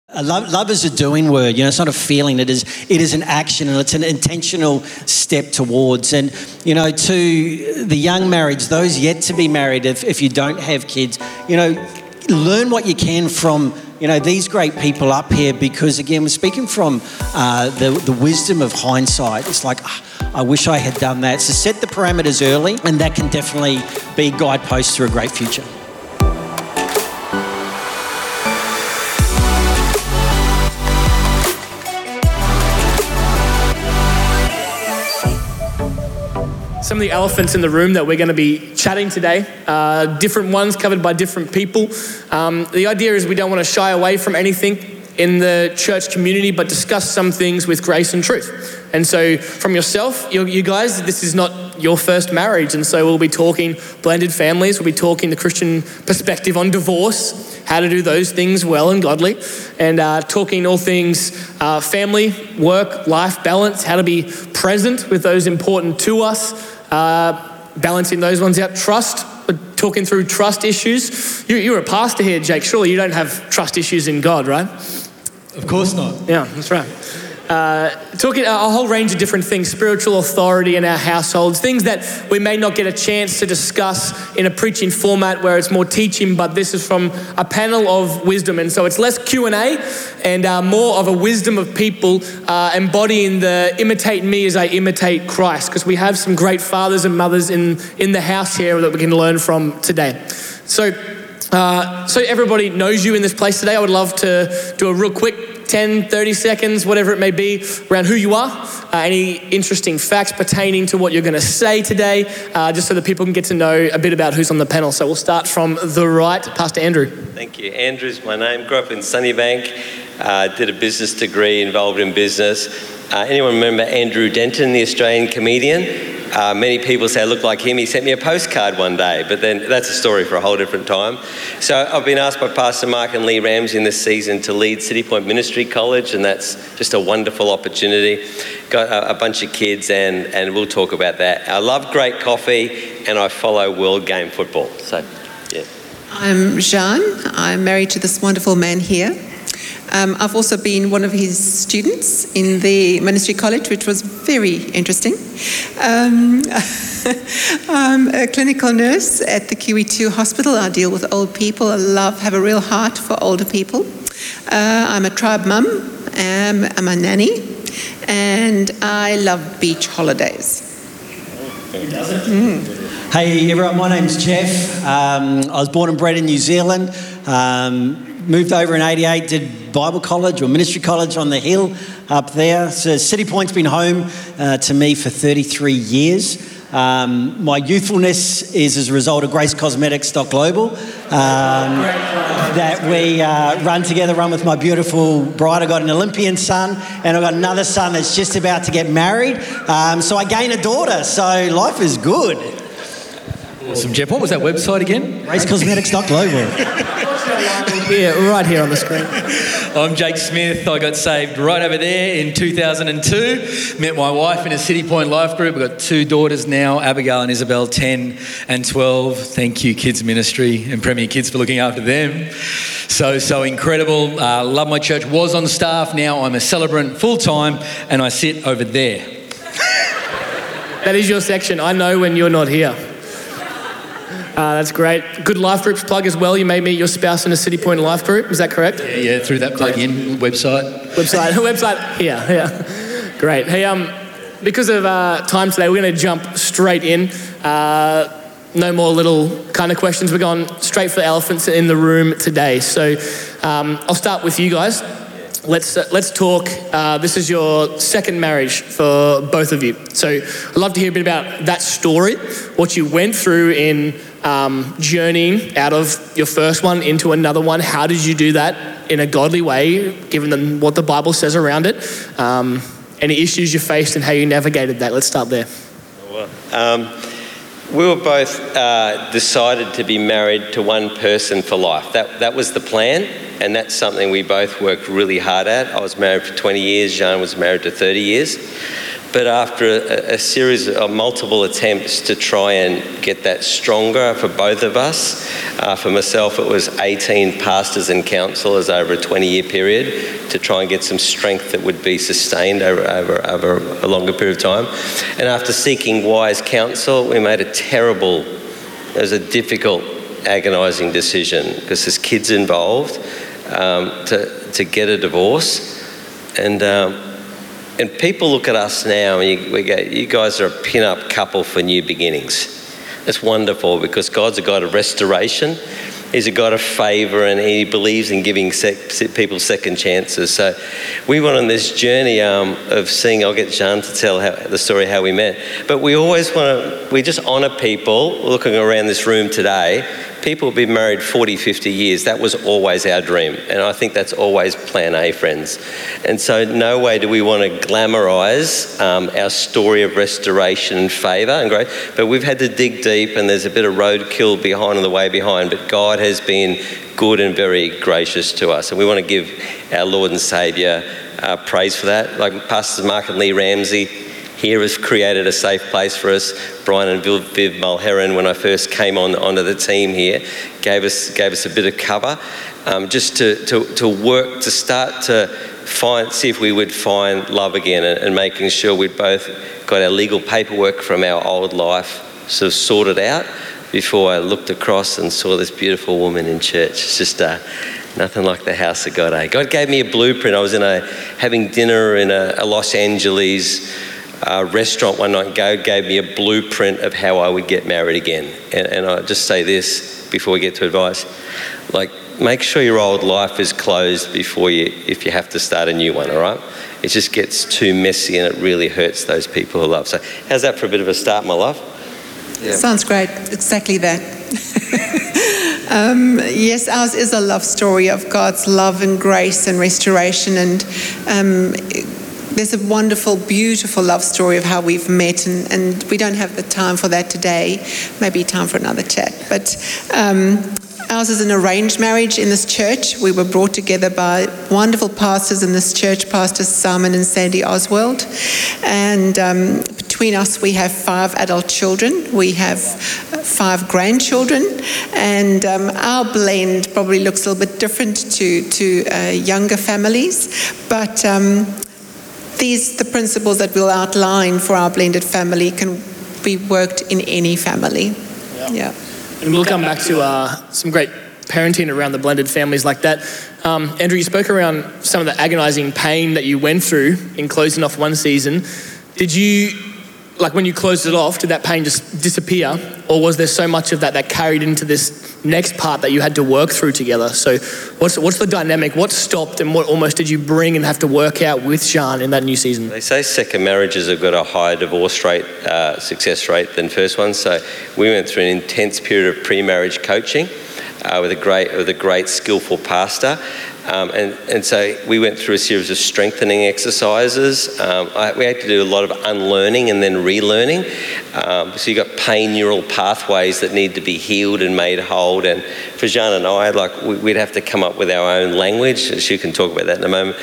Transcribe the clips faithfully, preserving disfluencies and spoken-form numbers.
Uh, love, love is a doing word, you know, it's not a feeling, it is it is an action, and it's an intentional step towards. And, you know, to the young marrieds, those yet to be married, if, if you don't have kids, you know, learn what you can from, you know, these great people up here, because, again, we're speaking from uh, the, the wisdom of hindsight. It's like, oh, I wish I had done that. So set the parameters early, and that can definitely be guideposts to a great future. Some of the elephants in the room that we're going to be chatting today, uh, different ones covered by different people. Um, the idea is we don't want to shy away from anything in the church community, but discuss some things with grace and truth. And so from yourself, you, you guys, this is not your first marriage. And so we'll be talking blended families. We'll be talking the Christian perspective on divorce, how to do those things well and godly, and uh, talking all things uh, family, work, life balance, how to be present with those important to us, uh, balancing those ones out. Trust, talking through trust issues. You, you're a pastor here, Jake. Surely you don't have trust issues in God, right? Of course not. Yeah, that's right. Uh, talking a whole range of different things, spiritual authority in our households, things that we may not get a chance to discuss in a preaching format where it's more teaching, but this is from a panel of wisdom. And so it's less Q and A and uh, more of a wisdom of people uh, embodying the imitate me as I imitate Christ, because we have some great fathers and mothers in, in the house here that we can learn from today. So, uh, so everybody knows you in this place today. I would love to do a real quick ten, thirty seconds, whatever it may be, around who you are, uh, any interesting facts pertaining to what you're going to say today, uh, just so that people can get to know a bit about who's on the panel. So we'll start from the right, Pastor Andrew. Thank you. Andrew's my name. Grew up in Sunnybank, uh, did a business degree, involved in business. Uh, anyone remember Andrew Denton, the Australian comedian? Uh, many people say I look like him. He sent me a postcard one day, but then that's a story for a whole different time. So I've been asked by Pastor Mark and Lee Ramsey in this season to lead City Point Ministry College, and that's just a wonderful opportunity. Got a, a bunch of kids, and, and we'll talk about that. I love great coffee, and I follow world game football. So, yeah. I'm Jean. I'm married to this wonderful man here. Um, I've also been one of his students in the ministry college, which was very interesting. Um, I'm a clinical nurse at the Q E two hospital. I deal with old people. I love, have a real heart for older people. Uh, I'm a tribe mum. Um, I'm a nanny. And I love beach holidays. Who doesn't? Mm. Hey everyone, my name's Jeff. Um, I was born and bred in New Zealand. Um, moved over in eighty-eight, did Bible college or ministry college on the hill up there. So City Point's been home uh, to me for thirty-three years. Um, my youthfulness is as a result of Grace Cosmetics Global um, that we uh, run together, run with my beautiful bride. I got an Olympian son, and I've got another son that's just about to get married. Um, so I gain a daughter, so life is good. Awesome, Jeff. What was that website again? Grace Cosmetics Global. Yeah, right here on the screen. I'm Jake Smith. I got saved right over there in two thousand two. Met my wife in a City Point Life Group. We've got two daughters now, Abigail and Isabel, ten and twelve. Thank you, Kids Ministry and Premier Kids, for looking after them. So, so incredible. Uh, love my church. Was on staff. Now I'm a celebrant full-time, and I sit over there. That is your section. I know when you're not here. Uh, that's great. Good life groups plug as well. You may meet your spouse in a City Point life group. Is that correct? Yeah, yeah, through that plug-in website. Website, website. Yeah, yeah. Great. Hey, um, because of uh, time today, we're going to jump straight in. Uh, no more little kind of questions. We're going straight for the elephants in the room today. So um, I'll start with you guys. Let's uh, let's talk. Uh, this is your second marriage for both of you. So I'd love to hear a bit about that story, what you went through in um, journeying out of your first one into another one. How did you do that in a godly way, given the, what the Bible says around it? Um, any issues you faced and how you navigated that? Let's start there. Well, um, we were both uh, decided to be married to one person for life. That that was the plan, and that's something we both worked really hard at. I was married for twenty years. Jean was married to thirty years. But after a, a series of multiple attempts to try and get that stronger for both of us, uh, for myself it was eighteen pastors and counsellors over a twenty-year period to try and get some strength that would be sustained over, over, over a longer period of time. And after seeking wise counsel, we made a terrible, it was a difficult, agonising decision because there's kids involved um, to, to get a divorce. And um, And people look at us now and you, we go, you guys are a pin-up couple for new beginnings. It's wonderful because God's a God of restoration. He's a God of favour and he believes in giving sec- people second chances. So we went on this journey um, of seeing, I'll get Jean to tell how, the story how we met. But we always want to, we just honour people looking around this room today. People have been married forty, fifty years. That was always our dream. And I think that's always plan A, friends. And so no way do we want to glamorise um, our story of restoration and favour and growth. But we've had to dig deep and there's a bit of roadkill behind on the way behind. But God has been good and very gracious to us. And we want to give our Lord and Saviour uh, praise for that. Like Pastors Mark and Lee Ramsey here has created a safe place for us. Brian and Viv, Viv Mulheron, when I first came on onto the team here, gave us gave us a bit of cover, um, just to, to to work to start to find see if we would find love again, and, and making sure we'd both got our legal paperwork from our old life sort of sorted out before I looked across and saw this beautiful woman in church. It's just uh, nothing like the house of God. Eh? God gave me a blueprint. I was in a having dinner in a, a Los Angeles Uh, restaurant one night. God gave me a blueprint of how I would get married again. And, and I just say this before we get to advice, like make sure your old life is closed before you, if you have to start a new one, all right? It just gets too messy and it really hurts those people who love. So how's that for a bit of a start, my love? Yeah. Sounds great, exactly that. um, yes, ours is a love story of God's love and grace and restoration, and um, there's a wonderful, beautiful love story of how we've met, and, and we don't have the time for that today. Maybe time for another chat. But um, ours is an arranged marriage in this church. We were brought together by wonderful pastors in this church, Pastors Simon and Sandy Oswald. And um, between us, we have five adult children. We have five grandchildren. And um, our blend probably looks a little bit different to, to uh, younger families. But Um, These, the principles that we'll outline for our blended family can be worked in any family. Yeah. yeah. And we'll come back to uh, some great parenting around the blended families like that. Um, Andrew, you spoke around some of the agonising pain that you went through in closing off one season. Did you, like when you closed it off, did that pain just disappear? Or was there so much of that that carried into this next part that you had to work through together? So what's what's the dynamic? What stopped and what almost did you bring and have to work out with Jean in that new season? They say second marriages have got a higher divorce rate, uh, success rate than first ones. So we went through an intense period of pre-marriage coaching uh, with a great with a great skillful pastor. Um, and, and so we went through a series of strengthening exercises. Um, I, we had to do a lot of unlearning and then relearning. Um, so you've got pain neural pathways that need to be healed and made whole. And for Jean and I, like we, we'd have to come up with our own language. She can talk about that in a moment.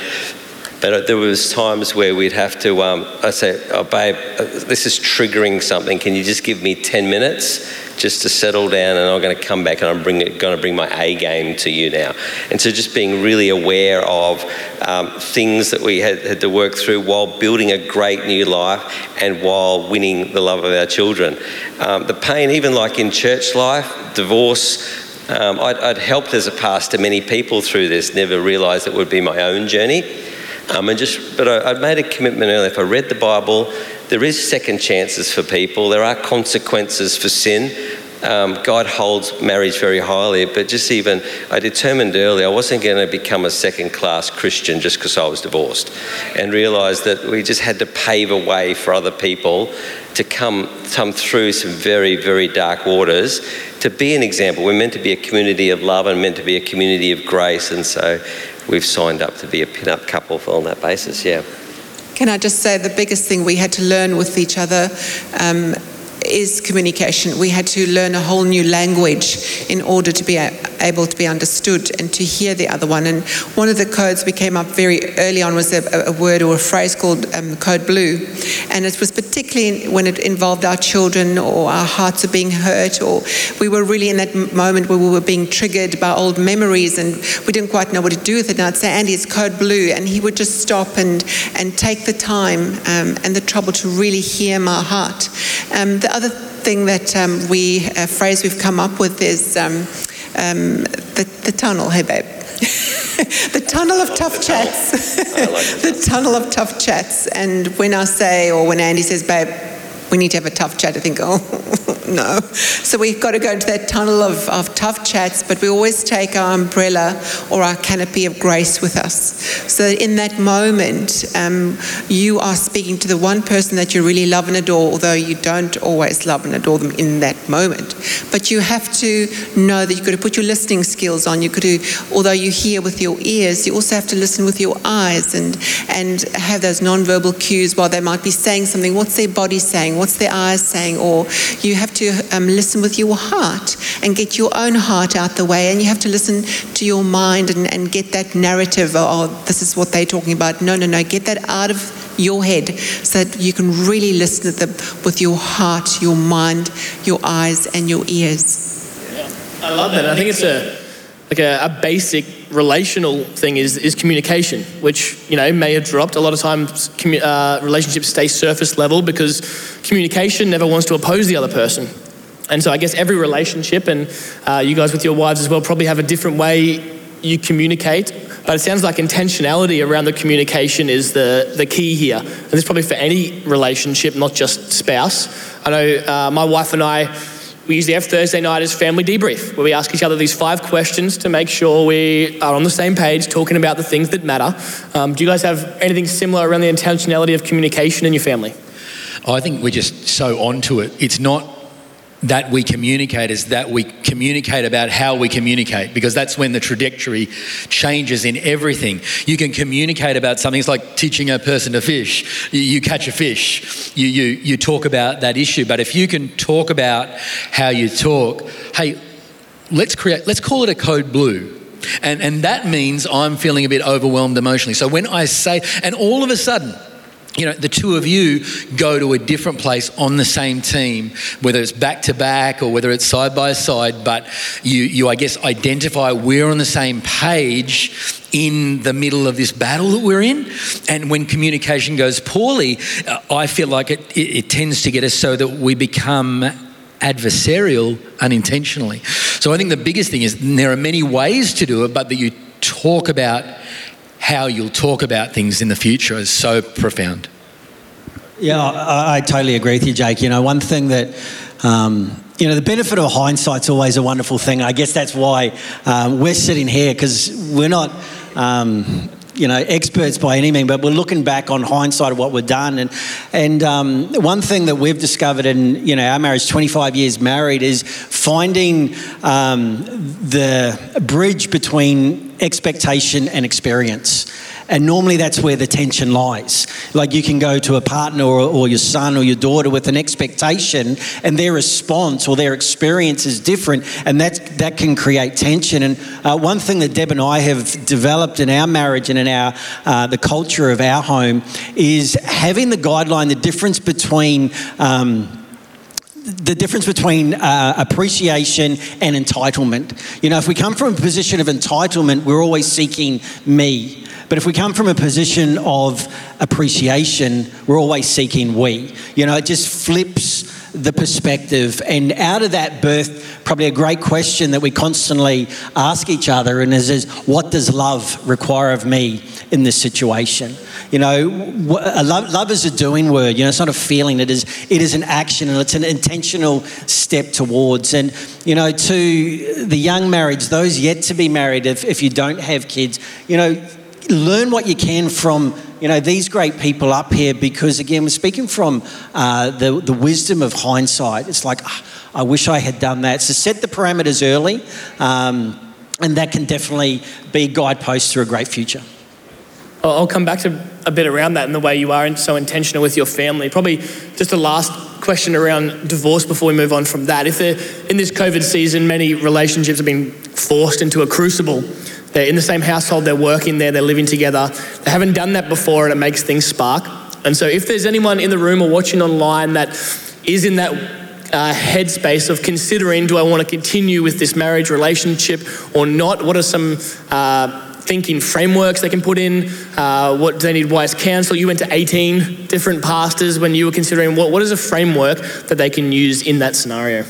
But there was times where we'd have to, um, I say, oh, babe, this is triggering something. Can you just give me ten minutes just to settle down, and I'm going to come back and I'm bring, going to bring my A game to you now. And so just being really aware of um, things that we had, had to work through while building a great new life and while winning the love of our children. Um, the pain, even like in church life, divorce, um, I'd, I'd helped as a pastor many people through this, never realised it would be my own journey. Um, and just, but I, I made a commitment earlier. If I read the Bible, there is second chances for people. There are consequences for sin. Um, God holds marriage very highly, but just even, I determined early I wasn't going to become a second-class Christian just because I was divorced, and realised that we just had to pave a way for other people to come, come through some very, very dark waters, to be an example. We're meant to be a community of love and meant to be a community of grace, and so we've signed up to be a pin-up couple on that basis, yeah. Can I just say the biggest thing we had to learn with each other um, is communication. We had to learn a whole new language in order to be a, able to be understood and to hear the other one. And one of the codes we came up very early on was a, a word or a phrase called um, Code Blue. And it was particularly when it involved our children or our hearts are being hurt, or we were really in that moment where we were being triggered by old memories and we didn't quite know what to do with it. And I'd say, Andy, it's Code Blue. And he would just stop and, and take the time um, and the trouble to really hear my heart. Um, the other thing that um, we, a phrase we've come up with is um, um, the, the tunnel. Hey, babe. The tunnel of tough chats. The tunnel of tough chats. And when I say, or when Andy says, babe, we need to have a tough chat, I think, oh, no. So we've got to go into that tunnel of, of tough chats, but we always take our umbrella or our canopy of grace with us. So in that moment, um, you are speaking to the one person that you really love and adore, although you don't always love and adore them in that moment. But you have to know that you've got to put your listening skills on. You've got to, although you hear with your ears, you also have to listen with your eyes and, and have those non-verbal cues while they might be saying something. What's their body saying? What's their eyes saying? Or you have to um, listen with your heart and get your own heart out the way, and you have to listen to your mind and, and get that narrative, oh, this is what they're talking about. No, no, no, get that out of your head so that you can really listen to them with your heart, your mind, your eyes and your ears. Yeah, I love that. I think it's a like a, a basic relational thing is, is communication, which, you know, may have dropped. A lot of times commu- uh, relationships stay surface level because communication never wants to oppose the other person. And so I guess every relationship, and uh, you guys with your wives as well, probably have a different way you communicate. But it sounds like intentionality around the communication is the, the key here. And this is probably for any relationship, not just spouse. I know uh, my wife and I, we usually have Thursday night as family debrief, where we ask each other these five questions to make sure we are on the same page, talking about the things that matter. Um, do you guys have anything similar around the intentionality of communication in your family? I think we're just so onto it. It's not that we communicate, is that we communicate about how we communicate, because that's when the trajectory changes in everything. You can communicate about something. It's like teaching a person to fish. You, you catch a fish, you, you, you talk about that issue. But if you can talk about how you talk, hey, let's create, let's call it a code blue. And, and that means I'm feeling a bit overwhelmed emotionally. So when I say, and all of a sudden, you know, the two of you go to a different place on the same team, whether it's back to back or whether it's side by side, but you, you I guess, identify we're on the same page in the middle of this battle that we're in. And when communication goes poorly, uh, I feel like it, it, it tends to get us so that we become adversarial unintentionally. So I think the biggest thing is there are many ways to do it, but that you talk about how you'll talk about things in the future is so profound. Yeah, I, I totally agree with you, Jake. You know, one thing that, um, you know, the benefit of hindsight's always a wonderful thing. I guess that's why um, we're sitting here, because we're not, um, you know, experts by any means, but we're looking back on hindsight of what we've done. And and um, one thing that we've discovered in, you know, our marriage, twenty-five years married, is finding um, the bridge between expectation and experience. And normally that's where the tension lies. Like you can go to a partner or, or your son or your daughter with an expectation, and their response or their experience is different, and that that can create tension. And uh, one thing that Deb and I have developed in our marriage and in our uh, the culture of our home is having the guideline, the difference between um, the difference between uh, appreciation and entitlement. You know, if we come from a position of entitlement, we're always seeking me. But if we come from a position of appreciation, we're always seeking we. You know, it just flips the perspective. And out of that birth, probably a great question that we constantly ask each other, and is, is what does love require of me in this situation? You know, love, love is a doing word. You know, it's not a feeling. It is it is an action, and it's an intentional step towards. And, you know, to the young marrieds, those yet to be married, if, if you don't have kids, you know, learn what you can from, you know, these great people up here, because, again, we're speaking from uh, the, the wisdom of hindsight. It's like, oh, I wish I had done that. So set the parameters early, um, and that can definitely be guideposts to a great future. I'll come back to a bit around that and the way you are so intentional with your family. Probably just a last question around divorce before we move on from that. If they're in this COVID season, many relationships have been forced into a crucible. They're in the same household, they're working there, they're living together. They haven't done that before, and it makes things spark. And so if there's anyone in the room or watching online that is in that uh, headspace of considering, do I want to continue with this marriage relationship or not? What are some uh, thinking frameworks they can put in? Uh, what do they need wise counsel? You went to eighteen different pastors when you were considering what, what is a framework that they can use in that scenario?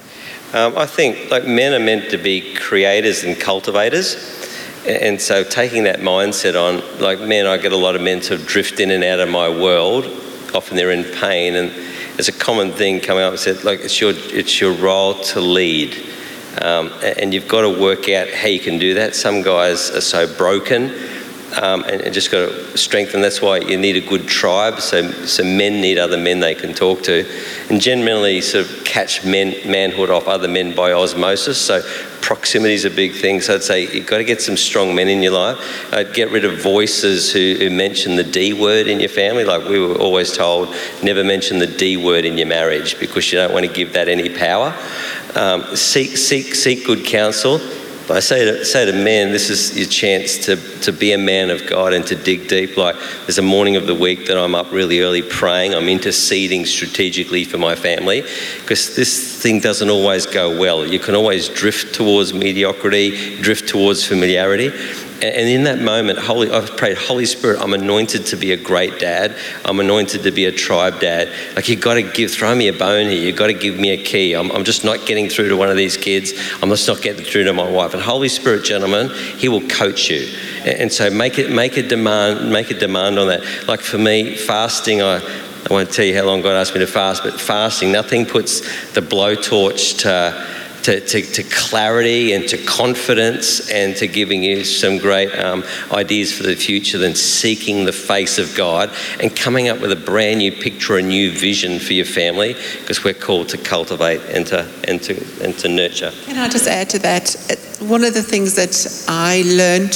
Um, I think like men are meant to be creators and cultivators. And so taking that mindset on, like men, I get a lot of men sort of drift in and out of my world. Often they're in pain, and it's a common thing coming up and said, like, it's your, it's your role to lead. Um, and you've got to work out how you can do that. Some guys are so broken um, and, and just got to strengthen. That's why you need a good tribe. So, so men need other men they can talk to, and generally sort of catch men, manhood off other men by osmosis. So proximity is a big thing. So I'd say you've got to get some strong men in your life. I'd get rid of voices who, who mention the D word in your family. Like we were always told, never mention the D word in your marriage because you don't want to give that any power. Um, seek, seek, seek good counsel. But I say to, say to men, this is your chance to, to be a man of God and to dig deep. Like there's a morning of the week that I'm up really early praying. I'm interceding strategically for my family because this thing doesn't always go well. You can always drift towards mediocrity, drift towards familiarity. And in that moment, Holy, I've prayed, Holy Spirit, I'm anointed to be a great dad. I'm anointed to be a tribe dad. Like you've got to give, throw me a bone here. You've got to give me a key. I'm, I'm just not getting through to one of these kids. I'm just not getting through to my wife. And Holy Spirit, gentlemen, He will coach you. And so make it, make a demand, make a demand on that. Like for me, fasting, I, I won't tell you how long God asked me to fast, but fasting, nothing puts the blowtorch to To, to, to clarity and to confidence and to giving you some great um, ideas for the future than seeking the face of God and coming up with a brand new picture, a new vision for your family, because we're called to cultivate and to, and to, and to nurture. Can I just add to that? One of the things that I learned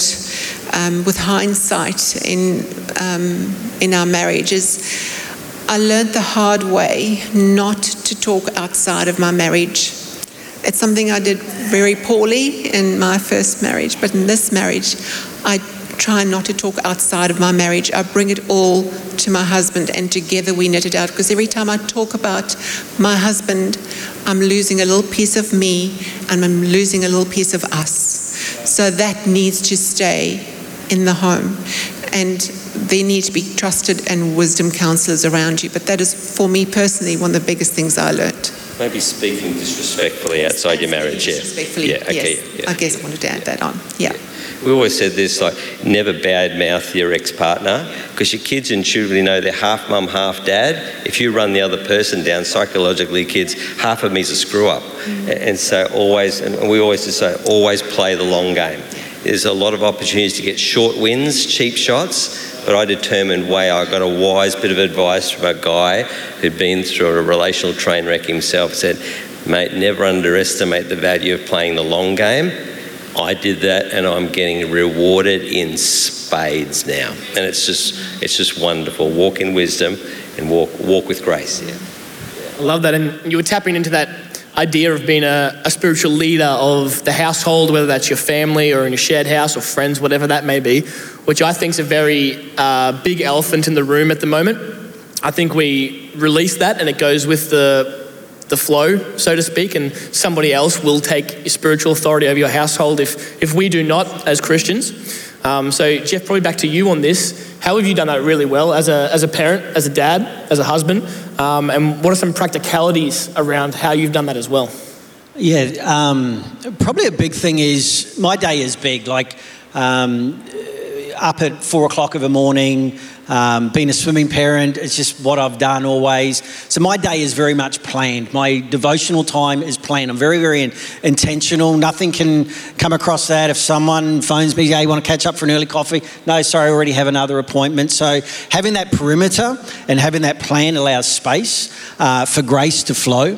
um, with hindsight in, um, in our marriage is I learned the hard way not to talk outside of my marriage. It's something I did very poorly in my first marriage, but in this marriage, I try not to talk outside of my marriage. I bring it all to my husband, and together we knit it out, because every time I talk about my husband, I'm losing a little piece of me and I'm losing a little piece of us. So that needs to stay in the home. And there need to be trusted and wisdom counselors around you. But that is, for me personally, one of the biggest things I learned. Maybe speaking disrespectfully outside your marriage, yeah. Disrespectfully, yeah, okay, yes. yeah. I guess I wanted to add that on, yeah. We always said this, like, never badmouth your ex-partner, because your kids intuitively know they're half mum, half dad. If you run the other person down, psychologically, kids, half of me's a screw-up. Mm. And so always, and we always just say, always play the long game. There's a lot of opportunities to get short wins, cheap shots, but I determined, way, I got a wise bit of advice from a guy who'd been through a relational train wreck himself, said, mate, never underestimate the value of playing the long game. I did that, and I'm getting rewarded in spades now. And it's just it's just wonderful. Walk in wisdom and walk walk with grace. Yeah. I love that. And you were tapping into that idea of being a, a spiritual leader of the household, whether that's your family or in your shared house or friends, whatever that may be, which I think is a very uh, big elephant in the room at the moment. I think we release that and it goes with the the flow, so to speak, and somebody else will take spiritual authority over your household if if we do not as Christians. Um, so Jeff, probably back to you on this. How have you done that really well as a as a parent, as a dad, as a husband? Um, and what are some practicalities around how you've done that as well? Yeah, um, probably a big thing is my day is big. Like um, up at four o'clock of a morning, um, being a swimming parent, it's just what I've done always. So my day is very much planned. My devotional time is planned. I'm very, very in, intentional. Nothing can come across that. If someone phones me, hey, you want to catch up for an early coffee? No, sorry, I already have another appointment. So having that perimeter and having that plan allows space uh, for grace to flow.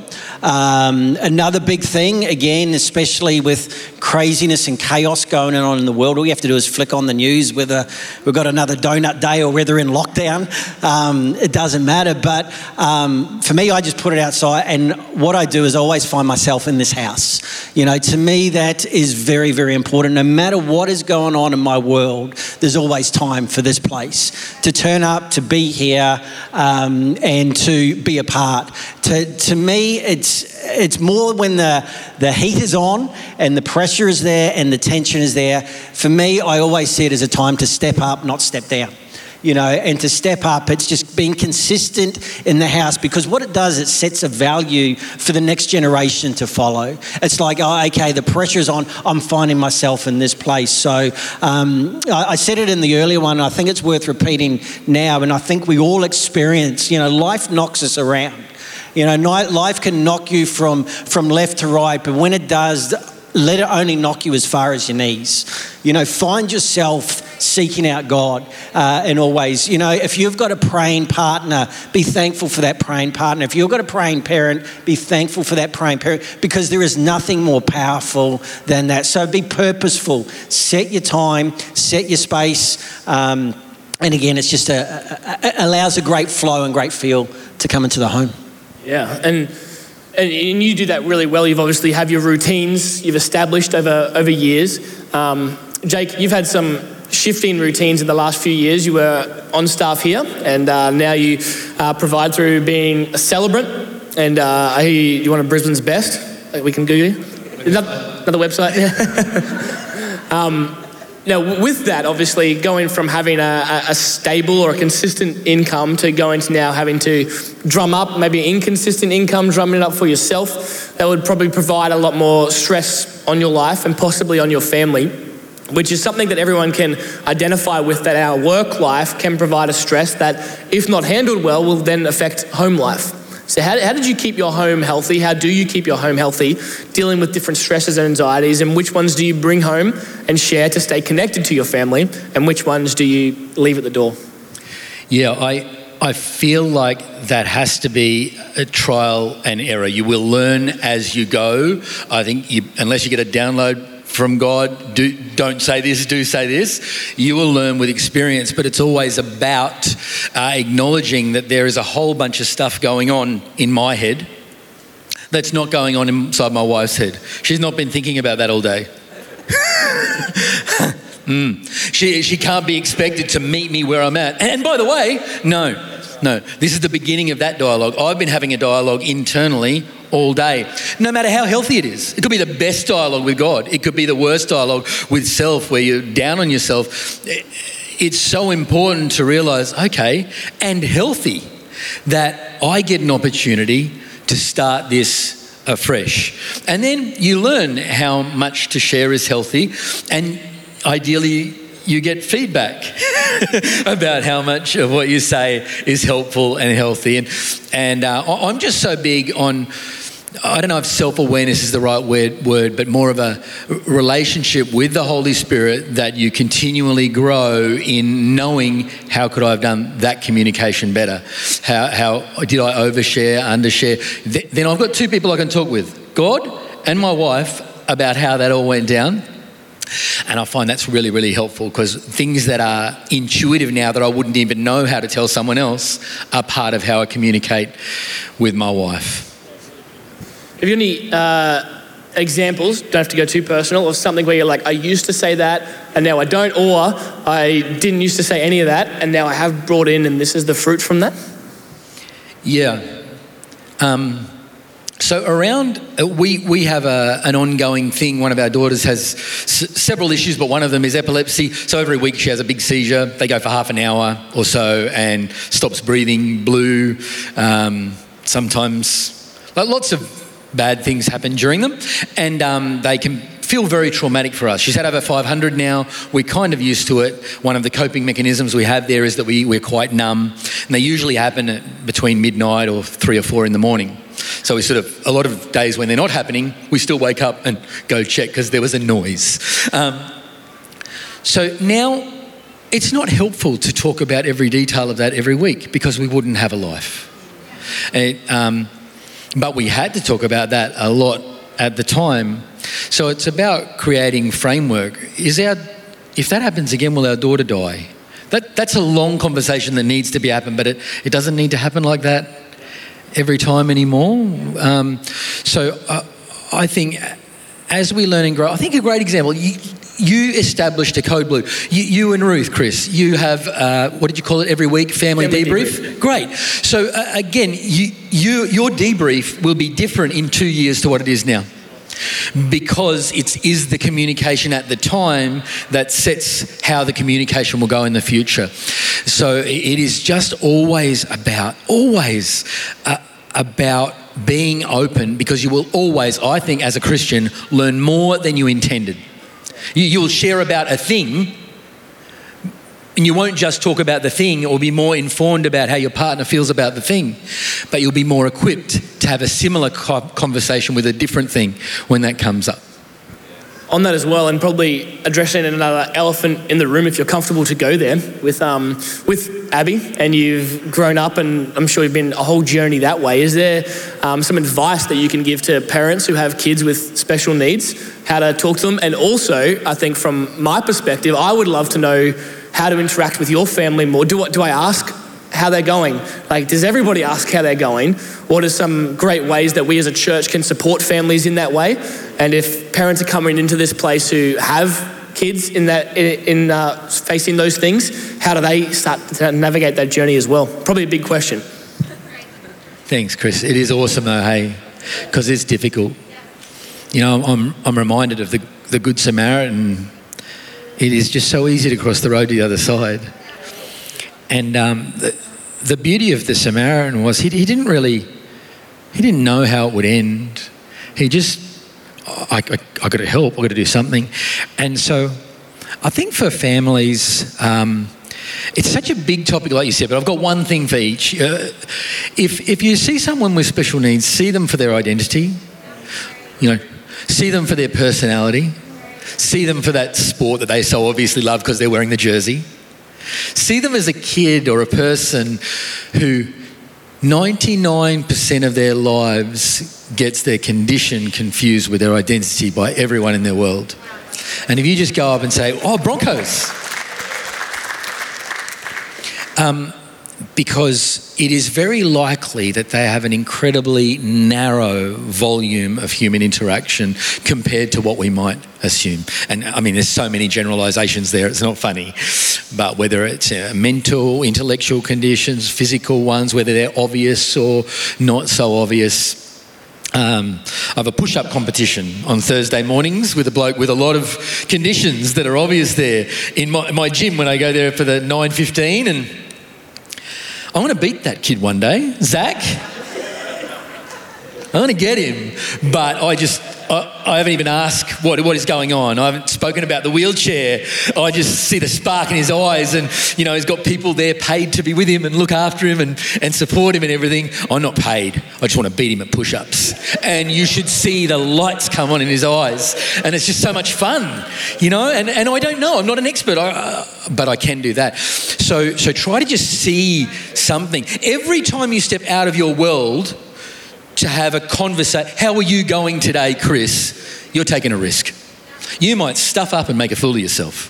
Um, another big thing, again, especially with craziness and chaos going on in the world, all you have to do is flick on the news, whether we've got another donut day or whether in lockdown. Um, it doesn't matter. But um, for me, I just put it outside. And what I do is I always find myself in this house. You know, to me, that is very, very important. No matter what is going on in my world, there's always time for this place to turn up, to be here, um, and to be a part. To, to me, it's it's more when the, the heat is on and the pressure is there and the tension is there. For me, I always see it as a time to step up, not step down. You know, and to step up, it's just being consistent in the house, because what it does, it sets a value for the next generation to follow. It's like, oh, okay, the pressure's on, I'm finding myself in this place. So um, I, I said it in the earlier one, I think it's worth repeating now, and I think we all experience, you know, life knocks us around. You know, life can knock you from, from left to right, but when it does, let it only knock you as far as your knees. You know, find yourself seeking out God uh, in all ways. You know, if you've got a praying partner, be thankful for that praying partner. If you've got a praying parent, be thankful for that praying parent, because there is nothing more powerful than that. So be purposeful. Set your time, set your space. Um, and again, it's just a, a, a, allows a great flow and great feel to come into the home. Yeah, and, and and you do that really well. You've obviously have your routines you've established over over years. Um, Jake, you've had some shifting routines in the last few years. You were on staff here, and uh, now you uh, provide through being a celebrant. And uh, I hear you, you're one of Brisbane's best. We can Google you. Another, another website. um, Now, with that, obviously, going from having a, a stable or a consistent income to going to now having to drum up maybe inconsistent income, drumming it up for yourself, that would probably provide a lot more stress on your life and possibly on your family, which is something that everyone can identify with, that our work life can provide a stress that, if not handled well, will then affect home life. So how, how did you keep your home healthy? How do you keep your home healthy, dealing with different stresses and anxieties, and which ones do you bring home and share to stay connected to your family, and which ones do you leave at the door? Yeah, I I feel like that has to be a trial and error. You will learn as you go. I think you, unless you get a download from God, do, don't say this, do say this. You will learn with experience, but it's always about uh, acknowledging that there is a whole bunch of stuff going on in my head that's not going on inside my wife's head. She's not been thinking about that all day. mm. She, she can't be expected to meet me where I'm at. And by the way, no, no, this is the beginning of that dialogue. I've been having a dialogue internally all day, no matter how healthy it is. It could be the best dialogue with God. It could be the worst dialogue with self, where you're down on yourself. It's so important to realise, okay, and healthy, that I get an opportunity to start this afresh. And then you learn how much to share is healthy, and ideally you get feedback about how much of what you say is helpful and healthy. And, and uh, I'm just so big on, I don't know if self-awareness is the right word, word, but more of a relationship with the Holy Spirit, that you continually grow in knowing, how could I have done that communication better? How, how did I overshare, undershare? Th- then I've got two people I can talk with, God and my wife, about how that all went down. And I find that's really, really helpful, because things that are intuitive now that I wouldn't even know how to tell someone else are part of how I communicate with my wife. Have you any uh, examples, don't have to go too personal, of something where you're like, I used to say that and now I don't, or I didn't used to say any of that and now I have brought in, and this is the fruit from that? Yeah. Um, so around, uh, we, we have a, an ongoing thing. One of our daughters has s- several issues, but one of them is epilepsy. So every week she has a big seizure. They go for half an hour or so and stops breathing, blue, um, sometimes, like lots of bad things happen during them, and um, they can feel very traumatic for us. She's had over five hundred now. We're kind of used to it. One of the coping mechanisms we have there is that we, we're quite numb, and they usually happen at between midnight or three or four in the morning. So we sort of, a lot of days when they're not happening, we still wake up and go check because there was a noise. Um, so now it's not helpful to talk about every detail of that every week, because we wouldn't have a life. And, um, But we had to talk about that a lot at the time. So it's about creating framework. Is our, if that happens again, will our daughter die? that, that's a long conversation that needs to be happen, but it, it doesn't need to happen like that every time anymore. Um, so uh, I think as we learn and grow, I think a great example, you, you established a code blue. You, you and Ruth, Chris, you have, uh, what did you call it every week? Family, Family debrief? debrief. Great. So uh, again, you, you, your debrief will be different in two years to what it is now. Because it is the communication at the time that sets how the communication will go in the future. So it is just always about, always uh, about being open, because you will always, I think as a Christian, learn more than you intended. You, you'll share about a thing, and you won't just talk about the thing or be more informed about how your partner feels about the thing, but you'll be more equipped to have a similar co- conversation with a different thing when that comes up. On that as well, and probably addressing another elephant in the room, if you're comfortable to go there, with um, with Abby, and you've grown up, and I'm sure you've been a whole journey that way. Is there um, some advice that you can give to parents who have kids with special needs, how to talk to them? And also, I think from my perspective, I would love to know how to interact with your family more. Do, do I ask how they're going? Like, does everybody ask how they're going? What are some great ways that we as a church can support families in that way? And if parents are coming into this place who have kids in that in, in uh, facing those things, how do they start to navigate that journey as well? Probably a big question. Thanks, Chris. It is awesome though, hey, because it's difficult. You know, I'm I'm reminded of the the Good Samaritan. It is just so easy to cross the road to the other side. And um, the, the beauty of the Samaritan was he, he didn't really, he didn't know how it would end. He just, I, I, I got to help, I got to do something. And so I think for families, um, it's such a big topic, like you said, but I've got one thing for each. Uh, if if you see someone with special needs, see them for their identity, you know, see them for their personality, see them for that sport that they so obviously love because they're wearing the jersey. See them as a kid or a person who ninety-nine percent of their lives gets their condition confused with their identity by everyone in their world. And if you just go up and say, oh, Broncos. Um, because it is very likely that they have an incredibly narrow volume of human interaction compared to what we might assume. And I mean, there's so many generalisations there, it's not funny. But whether it's uh, mental, intellectual conditions, physical ones, whether they're obvious or not so obvious. Um, I have a push-up competition on Thursday mornings with a bloke with a lot of conditions that are obvious there in my, my gym when I go there for the nine fifteen, and I want to beat that kid one day. Zach, I want to get him, but I just, I, I haven't even asked what, what is going on. I haven't spoken about the wheelchair. I just see the spark in his eyes, and, you know, he's got people there paid to be with him and look after him and, and support him and everything. I'm not paid. I just want to beat him at push-ups. And you should see the lights come on in his eyes. And it's just so much fun, you know, and, and I don't know. I'm not an expert, I, uh, but I can do that. So, so try to just see something. Every time you step out of your world to have a conversation, how are you going today, Chris? You're taking a risk. You might stuff up and make a fool of yourself.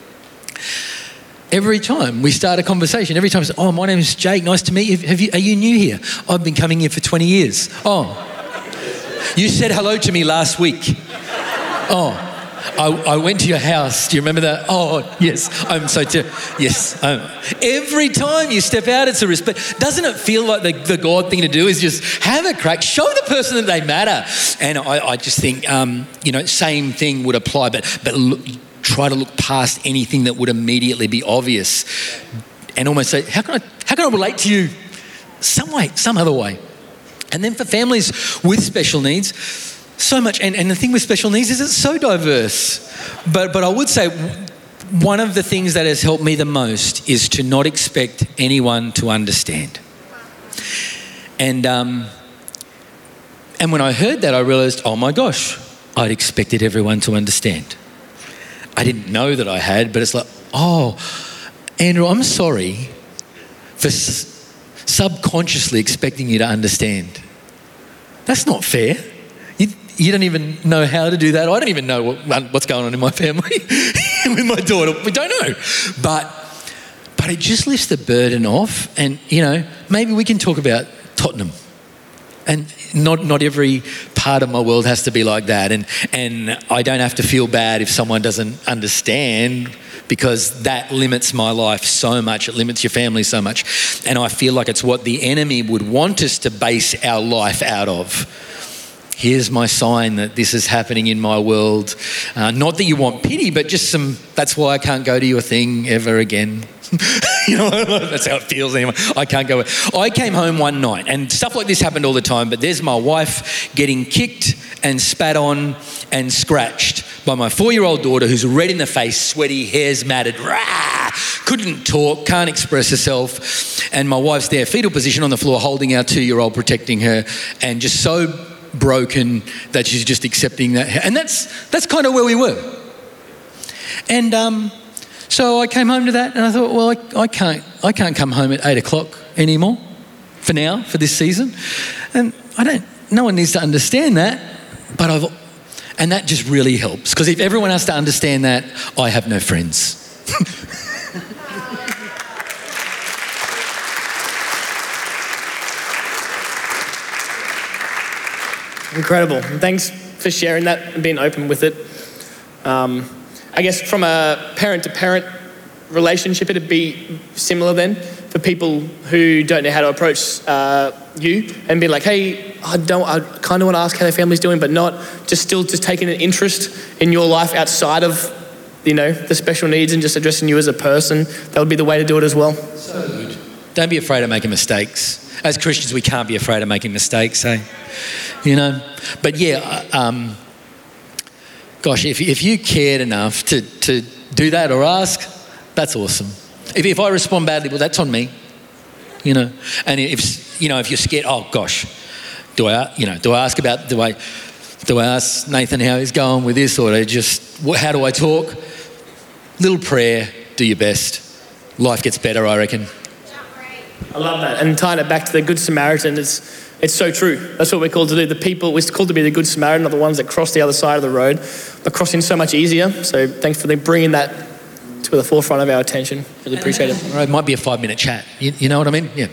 Every time we start a conversation, every time it's, oh, my name is Jake, nice to meet you. Have you. Are you new here? I've been coming here for twenty years. Oh, you said hello to me last week. Oh, I, I went to your house. Do you remember that? Oh, yes. I'm so ter- yes. Um, every time you step out, it's a risk. But doesn't it feel like the, the God thing to do is just have a crack, show the person that they matter? And I, I just think, um, you know, same thing would apply, but but look, try to look past anything that would immediately be obvious, and almost say, how can I how can I relate to you, some way, some other way? And then for families with special needs. So much, and, and the thing with special needs is it's so diverse. But but I would say one of the things that has helped me the most is to not expect anyone to understand. And um, and when I heard that, I realised, oh my gosh, I'd expected everyone to understand. I didn't know that I had, but it's like, oh, Andrew, I'm sorry for s- subconsciously expecting you to understand. That's not fair. You, you don't even know how to do that. I don't even know what, what's going on in my family with my daughter. We don't know. But but it just lifts the burden off. And, you know, maybe we can talk about Tottenham. And not not every part of my world has to be like that. And and I don't have to feel bad if someone doesn't understand, because that limits my life so much. It limits your family so much. And I feel like it's what the enemy would want us to base our life out of. Here's my sign that this is happening in my world. Uh, not that you want pity, but just some, that's why I can't go to your thing ever again. You know, that's how it feels anyway. I can't go. I came home one night, and stuff like this happened all the time, but there's my wife getting kicked and spat on and scratched by my four-year-old daughter, who's red in the face, sweaty, hair's matted, rah, couldn't talk, can't express herself. And my wife's there, fetal position on the floor, holding our two-year-old, protecting her, and just so broken that she's just accepting that. And that's that's kind of where we were. And um, so I came home to that, and I thought, well, I, I can't I can't come home at eight o'clock anymore for now, for this season. And I don't, no one needs to understand that, but I've, and that just really helps, because if everyone has to understand that, I have no friends. Incredible. Thanks for sharing that and being open with it. Um, I guess from a parent-to-parent relationship, it'd be similar then for people who don't know how to approach uh, you and be like, hey, I don't, I kind of want to ask how their family's doing, but not just still just taking an interest in your life outside of, you know, the special needs and just addressing you as a person. That would be the way to do it as well. So good. Don't be afraid of making mistakes. As Christians, we can't be afraid of making mistakes, eh? You know? But yeah, um, gosh, if, if you cared enough to, to do that or ask, that's awesome. If, if I respond badly, well, that's on me, you know? And if, you know, if you're scared, oh gosh, do I, you know, do I ask about, do I, do I ask Nathan how he's going with this, or do I just, how do I talk? Little prayer, do your best. Life gets better, I reckon. I love that. And tying it back to the Good Samaritan, it's it's so true. That's what we're called to do. The people, we're called to be the Good Samaritan, are the ones that cross the other side of the road. But crossing so much easier. So thanks for bringing that to the forefront of our attention. Really appreciate it. All right, it might be a five-minute chat. You, you know what I mean? Yeah.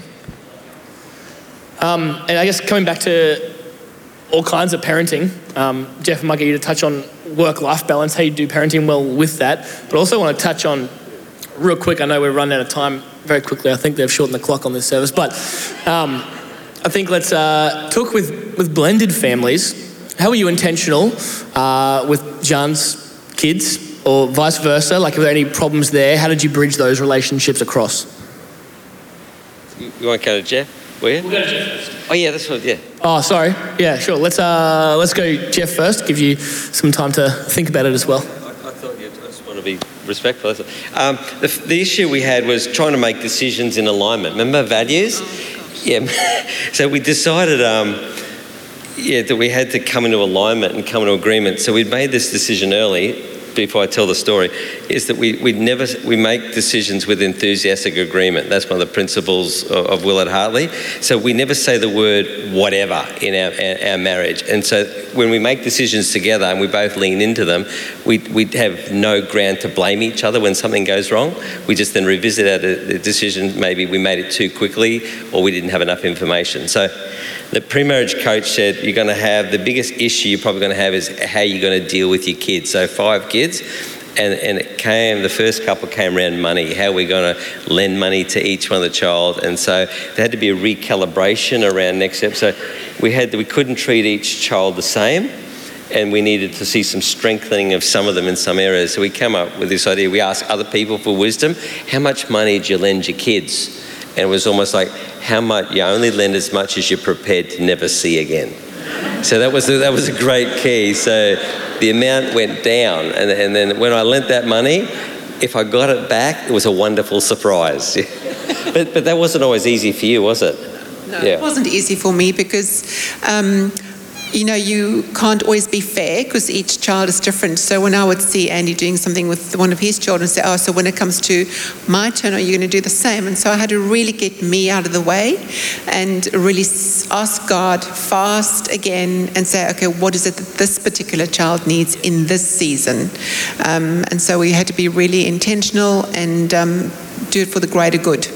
Um, and I guess coming back to all kinds of parenting, um, Jeff, I might get you to touch on work-life balance, how you do parenting well with that. But also want to touch on, real quick, I know we're running out of time very quickly. I think they've shortened the clock on this service. But um, I think let's uh, talk with, with blended families. How are you intentional uh, with John's kids or vice versa? Like, are there any problems there? How did you bridge those relationships across? You, you want to go to Jeff? Will you? We'll go to Jeff first. Oh, yeah, that's what, yeah. Oh, sorry. Yeah, sure. Let's uh, let's go Jeff first. Give you some time to think about it as well. I, I thought you I just want to be respectful. Um, the, the issue we had was trying to make decisions in alignment. Remember values? Yeah. So we decided, um, yeah, that we had to come into alignment and come into agreement. So we'd made this decision early. Before I tell the story, is that we we never we make decisions with enthusiastic agreement. That's one of the principles of, of Willard Hartley. So we never say the word whatever in our, our our marriage. And so when we make decisions together and we both lean into them, we we have no ground to blame each other when something goes wrong. We just then revisit our the decision. Maybe we made it too quickly, or we didn't have enough information. So the pre-marriage coach said you're going to have, the biggest issue you're probably going to have is how you're going to deal with your kids. So five kids, and, and it came, the first couple came around money, how we're going to lend money to each one of the child. And so there had to be a recalibration around next step. So we had, we couldn't treat each child the same, and we needed to see some strengthening of some of them in some areas. So we came up with this idea. We asked other people for wisdom. How much money did you lend your kids? And it was almost like, how much, you only lend as much as you're prepared to never see again. So that was, that was a great key. So the amount went down. And, and then when I lent that money, if I got it back, it was a wonderful surprise. but, but that wasn't always easy for you, was it? No, yeah. It wasn't easy for me because, um, you know, you can't always be fair because each child is different. So when I would see Andy doing something with one of his children, say, oh, so when it comes to my turn, are you going to do the same? And so I had to really get me out of the way and really ask God, fast again, and say, okay, what is it that this particular child needs in this season? Um, and so we had to be really intentional and um, do it for the greater good.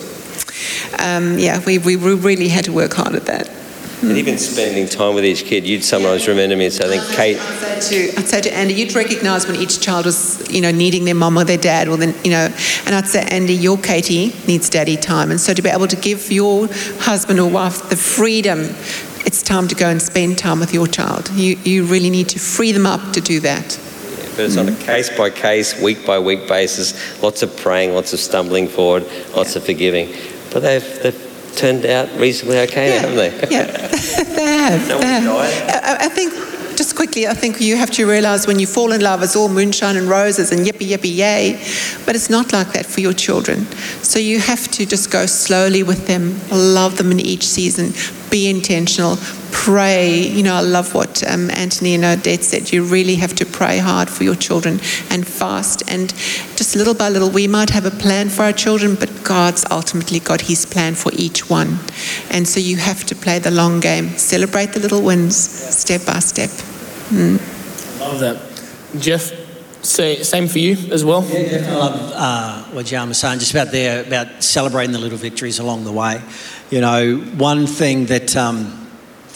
Um, yeah, we, we really had to work hard at that. And even spending time with each kid, you'd sometimes remember me. So I think Kate. I'd say to, I'd say to Andy, you'd recognise when each child was, you know, needing their mum or their dad, or then, you know, and I'd say, Andy, your Katie needs daddy time, and so to be able to give your husband or wife the freedom, it's time to go and spend time with your child. You you really need to free them up to do that. Yeah, but it's mm. on a case by case, week by week basis. Lots of praying, lots of stumbling forward, lots yeah. of forgiving, but they've they've. turned out reasonably okay, yeah, haven't they? Yeah, they have. No they have. died. I, I think, just quickly, I think you have to realise when you fall in love, it's all moonshine and roses and yippee, yippee, yay. But it's not like that for your children. So you have to just go slowly with them, love them in each season, be intentional, pray. You know, I love what um, Anthony and Odette said. You really have to pray hard for your children and fast. And just little by little, we might have a plan for our children, but God's ultimately got his plan for each one. And so you have to play the long game. Celebrate the little wins, step by step. Mm. Love that. Jeff, say, same for you as well? Yeah, definitely. I love uh, what Jan was saying, just about there, about celebrating the little victories along the way. You know, one thing that um,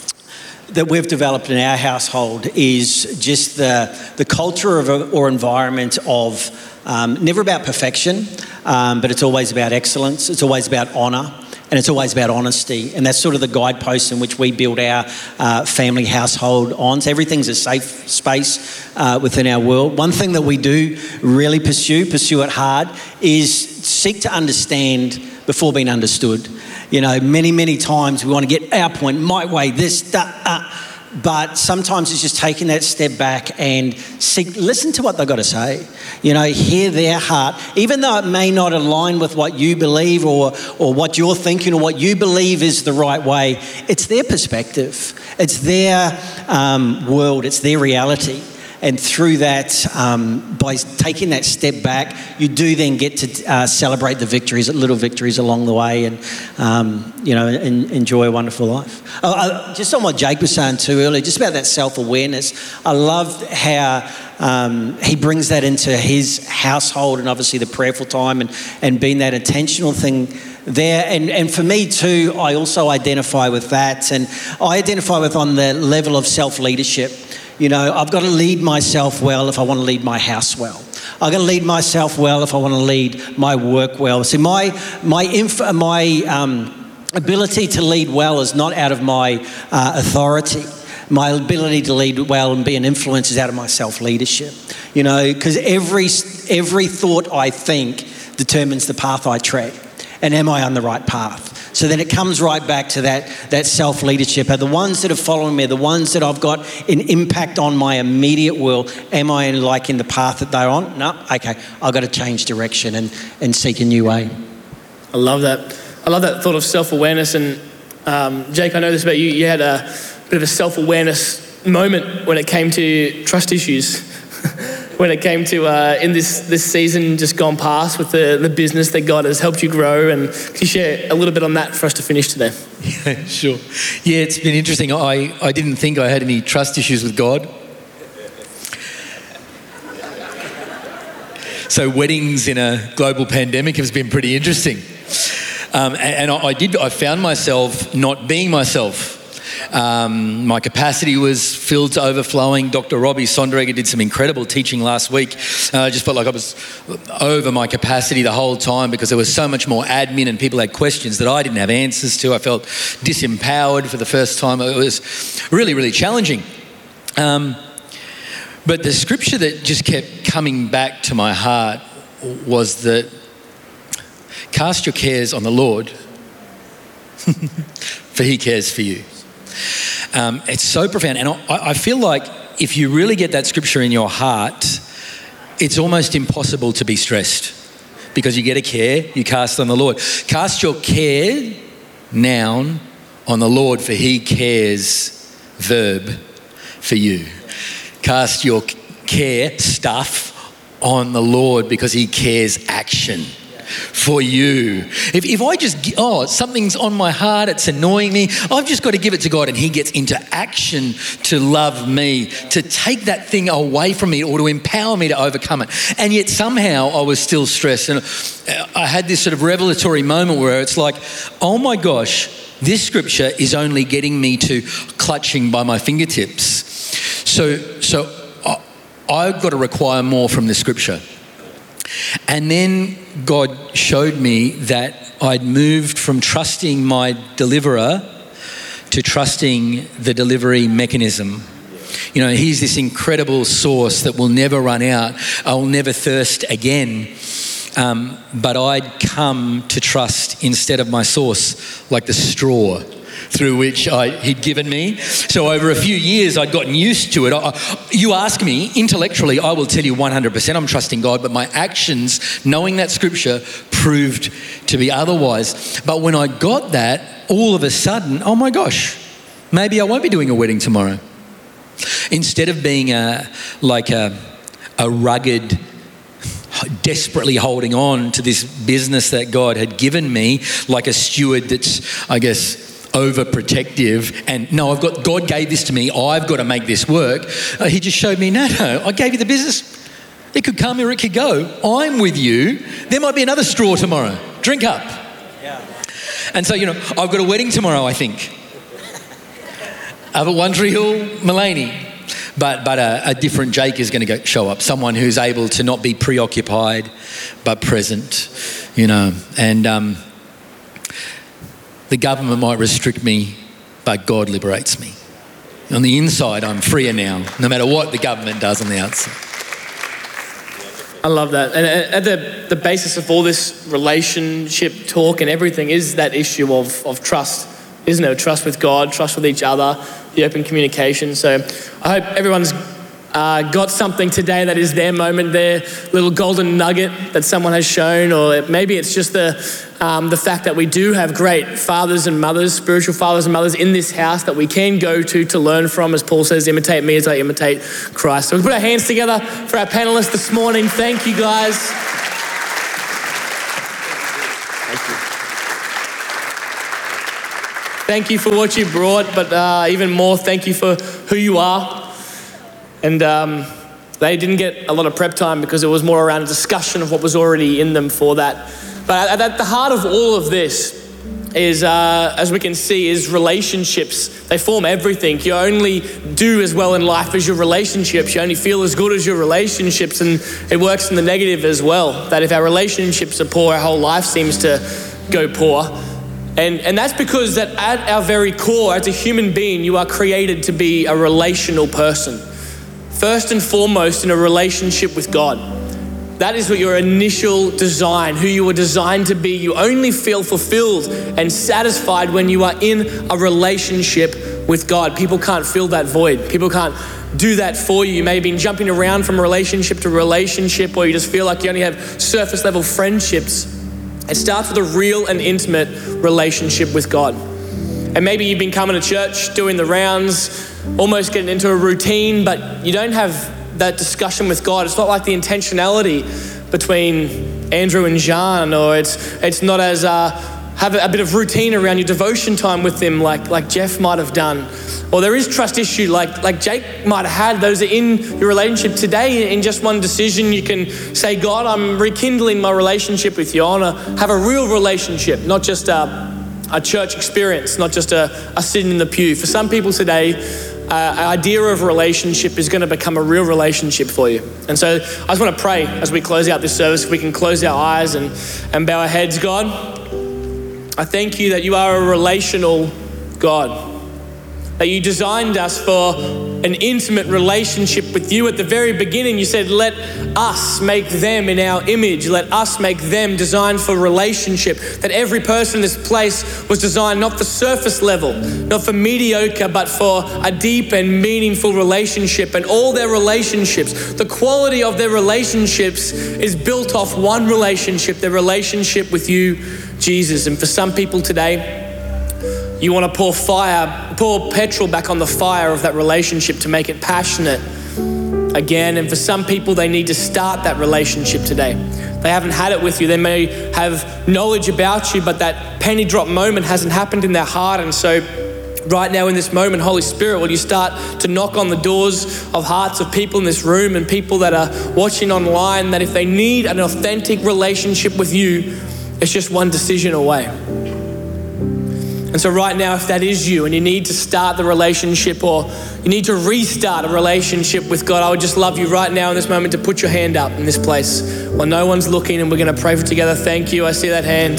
that we've developed in our household is just the the culture of a, or environment of um, never about perfection, um, but it's always about excellence. It's always about honour. And it's always about honesty. And that's sort of the guideposts in which we build our uh, family household on. So everything's a safe space uh, within our world. One thing that we do really pursue, pursue it hard, is seek to understand before being understood. You know, many, many times we want to get our point, my way, this, that, uh, but sometimes it's just taking that step back and seek, listen to what they've got to say. You know, hear their heart. Even though it may not align with what you believe or, or what you're thinking or what you believe is the right way, it's their perspective. It's their um, world. It's their reality. And through that, um, by taking that step back, you do then get to uh, celebrate the victories, little victories along the way, and um, you know, and enjoy a wonderful life. Oh, I, just on what Jake was saying too earlier, just about that self-awareness. I love how um, he brings that into his household, and obviously the prayerful time, and and being that intentional thing there. And, and for me too, I also identify with that, and I identify with on the level of self-leadership. You know, I've got to lead myself well if I want to lead my house well. I've got to lead myself well if I want to lead my work well. See, my my inf- my um, ability to lead well is not out of my uh, authority. My ability to lead well and be an influence is out of my self-leadership. You know, because every every thought I think determines the path I tread. And am I on the right path? So then it comes right back to that, that self-leadership. Are the ones that are following me, the ones that I've got an impact on my immediate world, am I in, like in the path that they're on? No, okay, I've got to change direction and, and seek a new way. I love that. I love that thought of self-awareness. And um, Jake, I know this about you. You had a bit of a self-awareness moment when it came to trust issues. When it came to uh, in this this season just gone past with the, the business that God has helped you grow, and can you share a little bit on that for us to finish today? Yeah, sure. Yeah, it's been interesting. I, I didn't think I had any trust issues with God. So weddings in a global pandemic has been pretty interesting. Um, and and I, I did. I found myself not being myself. Um, my capacity was filled to overflowing. Doctor Robbie Sonderegger did some incredible teaching last week. Uh, I just felt like I was over my capacity the whole time because there was so much more admin and people had questions that I didn't have answers to. I felt disempowered for the first time. It was really, really challenging. Um, but the scripture that just kept coming back to my heart was that cast your cares on the Lord, for he cares for you. Um, it's so profound. And I, I feel like if you really get that scripture in your heart, it's almost impossible to be stressed because you get a care, you cast on the Lord. Cast your care, noun, on the Lord, for he cares, verb, for you. Cast your care, stuff, on the Lord because he cares, action, for you. If, if I just, oh, something's on my heart, it's annoying me, I've just got to give it to God, and he gets into action to love me, to take that thing away from me or to empower me to overcome it. And yet somehow I was still stressed. And I had this sort of revelatory moment where it's like, oh my gosh, this scripture is only getting me to clutching by my fingertips. So, so I, I've got to require more from the scripture. And then God showed me that I'd moved from trusting my deliverer to trusting the delivery mechanism. You know, he's this incredible source that will never run out. I will never thirst again. Um, but I'd come to trust instead of my source, like the straw through which I, he'd given me. So over a few years, I'd gotten used to it. I, you ask me, intellectually, I will tell you one hundred percent I'm trusting God, but my actions, knowing that scripture, proved to be otherwise. But when I got that, all of a sudden, oh my gosh, maybe I won't be doing a wedding tomorrow. Instead of being a, like a, a rugged, desperately holding on to this business that God had given me, like a steward that's, I guess, overprotective and no, I've got, God gave this to me, I've got to make this work. Uh, he just showed me, no, no, I gave you the business. It could come or it could go. I'm with you. There might be another straw tomorrow. Drink up. Yeah. And so, you know, I've got a wedding tomorrow, I think. Up at One Tree Hill, Mullaney. But but a, a different Jake is going to go, show up. Someone who's able to not be preoccupied, but present, you know. And um, the government might restrict me, but God liberates me. On the inside, I'm freer now, no matter what the government does on the outside. I love that. And at the, the basis of all this relationship talk and everything is that issue of, of trust, isn't it? Trust with God, trust with each other, the open communication. So I hope everyone's uh, got something today that is their moment, their little golden nugget that someone has shown, or maybe it's just the um, the fact that we do have great fathers and mothers, spiritual fathers and mothers in this house that we can go to to learn from. As Paul says, imitate me as I imitate Christ. So we put our hands together for our panelists this morning. Thank you, guys. Thank you. Thank you for what you brought, but uh, even more, thank you for who you are. And um, they didn't get a lot of prep time because it was more around a discussion of what was already in them for that. But at the heart of all of this is, uh, as we can see, is relationships. They form everything. You only do as well in life as your relationships. You only feel as good as your relationships, and it works in the negative as well. That if our relationships are poor, our whole life seems to go poor. And, and that's because that at our very core, as a human being, you are created to be a relational person. First and foremost in a relationship with God. That is what your initial design, who you were designed to be. You only feel fulfilled and satisfied when you are in a relationship with God. People can't fill that void. People can't do that for you. You may have been jumping around from relationship to relationship, or you just feel like you only have surface level friendships. It starts with a real and intimate relationship with God. And maybe you've been coming to church, doing the rounds, almost getting into a routine, but you don't have that discussion with God. It's not like the intentionality between Andrew and Jean, or it's it's not as uh, have a, a bit of routine around your devotion time with him like, like Jeff might have done. Or there is trust issue like, like Jake might have had. Those are in your relationship today. In just one decision, you can say, God, I'm rekindling my relationship with you. I want to have a real relationship, not just a, a church experience, not just a, a sitting in the pew. For some people today, uh, an idea of a relationship is going to become a real relationship for you. And so I just want to pray as we close out this service, if we can close our eyes and, and bow our heads. God, I thank you that you are a relational God. That you designed us for an intimate relationship with you. At the very beginning, you said, let us make them in our image. Let us make them designed for relationship. That every person in this place was designed not for surface level, not for mediocre, but for a deep and meaningful relationship. And all their relationships, the quality of their relationships is built off one relationship, their relationship with you, Jesus. And for some people today, you want to pour fire, pour petrol back on the fire of that relationship to make it passionate again. And for some people, they need to start that relationship today. They haven't had it with you. They may have knowledge about you, but that penny drop moment hasn't happened in their heart. And so right now in this moment, Holy Spirit, will you start to knock on the doors of hearts of people in this room and people that are watching online, that if they need an authentic relationship with you, it's just one decision away. And so right now, if that is you and you need to start the relationship or you need to restart a relationship with God, I would just love you right now in this moment to put your hand up in this place while no one's looking, and we're going to pray for together. Thank you. I see that hand.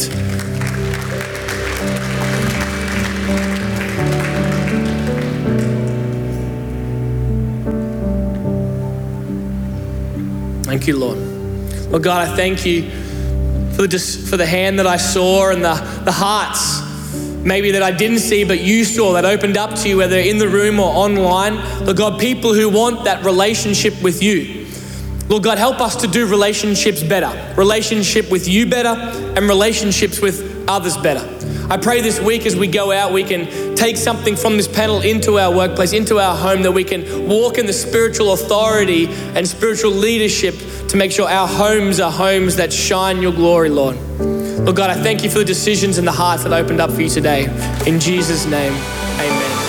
Thank you, Lord. Lord God, I thank you for the, for the hand that I saw and the, the hearts maybe that I didn't see, but you saw, that opened up to you, whether in the room or online. Lord God, people who want that relationship with you. Lord God, help us to do relationships better, relationship with you better, and relationships with others better. I pray this week as we go out, we can take something from this panel into our workplace, into our home, that we can walk in the spiritual authority and spiritual leadership to make sure our homes are homes that shine your glory, Lord. Lord God, I thank you for the decisions and the hearts that opened up for you today. In Jesus' name, amen.